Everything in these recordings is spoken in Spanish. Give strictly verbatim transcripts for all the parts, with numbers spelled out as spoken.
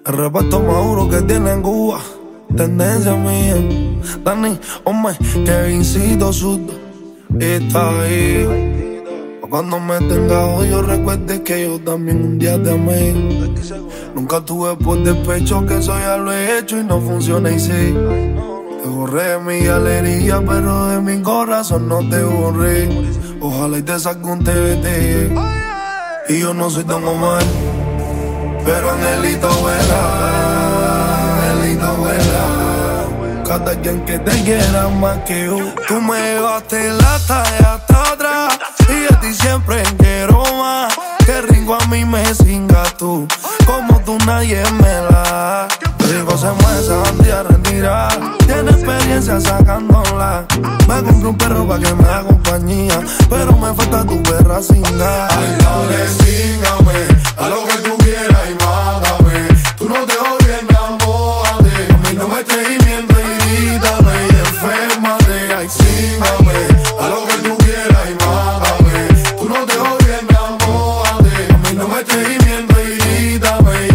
El reparto más duro que tiene en Cuba. Tendencia mía. Dani, hombre, Kevincito Sudo. Y está ahí. Cuando me tenga odio, recuerde que yo también un día te amé. Nunca tuve por despecho, que eso ya lo he hecho y no funciona y sí. Te borré de mi galería, pero de mi corazón no te borré. Ojalá y te saque un T V T. Y yo no soy tan mal, pero Angelito vuela, Angelito vuela. Cada quien que te quiera más que yo. Tú me llevaste la talla hasta atrás y a ti siempre quiero más. Qué rico a mí me singas tú, como tú nadie me la. Rico se mueve esa bandilla retira. Tiene experiencia sacándola. Me compré un perro pa' que me haga compañía, pero me falta tu perra singa. Ay, dale, síngame a lo que tú quieras y mátame. Tú no te odies, enamórate. A mí no me estés gimiendo y grítame y enfermate. Ay, síngame a lo que tú quieras y mátame. Tú no te odies, enamórate. A mí no me estés gimiendo y grítame y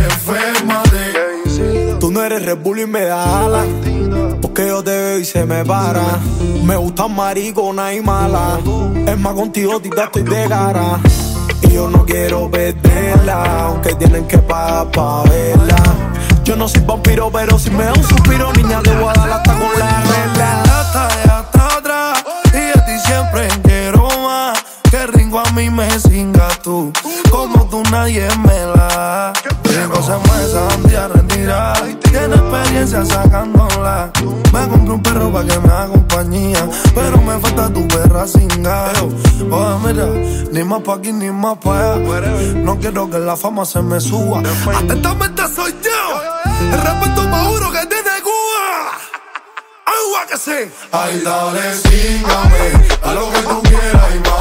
enfermate. Tú no eres Red Bull y me da alas, porque yo te veo y se me para. Me gustan maricona y mala. Es más, contigo tita estoy de cara. Y yo no quiero perderla, aunque tienen que pagar pa' verla. Yo no soy vampiro, pero si me da un suspiro, niña, te voy a dar hasta con la regla. Hasta allá, hasta atrás, y a ti siempre quiero más. Qué rico a mí me singas tú, como tú nadie me la. Rico se mueve esa bandilla retira. Tiene experiencia sacándola. Me compré un perro pa' que me haga compañía, pero me falta tu perra singa. Oye, mira, ni más pa' aquí ni más pa' allá. No quiero que la fama se me suba. Atentamente soy yo, el respeto más duro que tiene Cuba. Agua que sí. Ay, dale, síngame a lo que tú quieras y más.